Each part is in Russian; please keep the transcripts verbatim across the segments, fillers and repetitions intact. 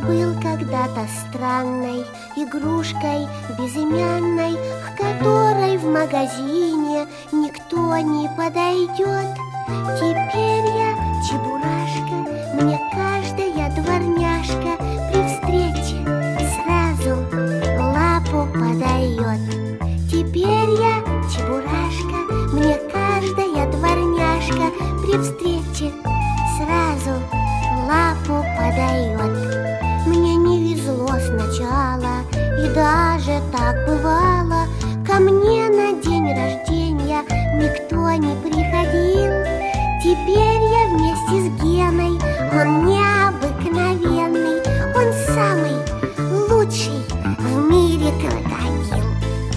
был когда-то странной игрушкой безымянной, к которой в магазине никто не подойдет. Теперь я чебурашка, мне каждая дворняжка при встрече сразу лапу подает. Теперь я чебурашка, мне каждая дворняжка при встрече сразу лапу подает. Мне не везло сначала, и даже так бывало. Ко мне на день рождения никто не приходил. Теперь я вместе с Геной, он необыкновенный, он самый лучший в мире крокодил.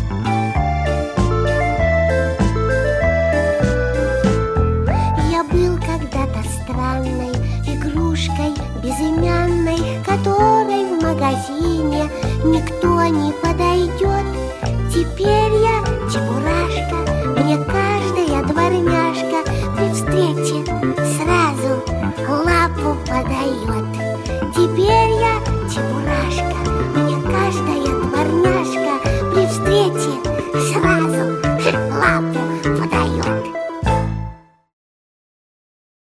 Я был когда-то странной игрушкой безымянной, к которой в магазине никто не подойдет. Теперь я чебурашка,